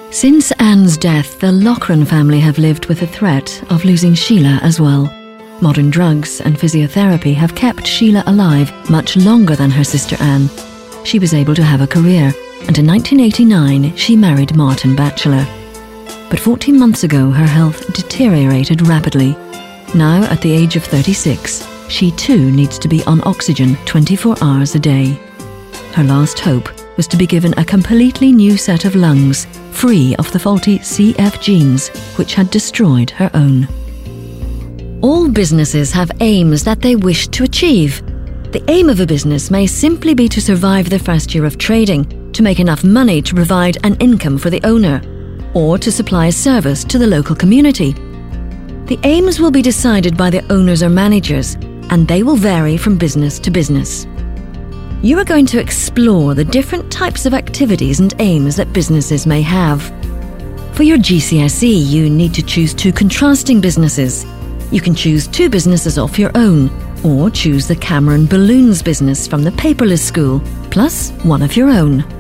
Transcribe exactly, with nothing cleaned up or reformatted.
Since Anne's death, the Loughran family have lived with the threat of losing Sheila as well. Modern drugs and physiotherapy have kept Sheila alive much longer than her sister Anne. She was able to have a career, and in nineteen eighty-nine she married Martin Batchelor. But fourteen months ago her health deteriorated rapidly. Now, at the age of thirty-six, she too needs to be on oxygen twenty-four hours a day. Her last hope was to be given a completely new set of lungs, free of the faulty C F genes which had destroyed her own. All businesses have aims that they wish to achieve. The aim of a business may simply be to survive the first year of trading, to make enough money to provide an income for the owner, or to supply a service to the local community. The aims will be decided by the owners or managers, and they will vary from business to business. You are going to explore the different types of activities and aims that businesses may have. For your G C S E, you need to choose two contrasting businesses. You can choose two businesses off your own, or choose the Cameron Balloons business from the Paperless School, plus one of your own.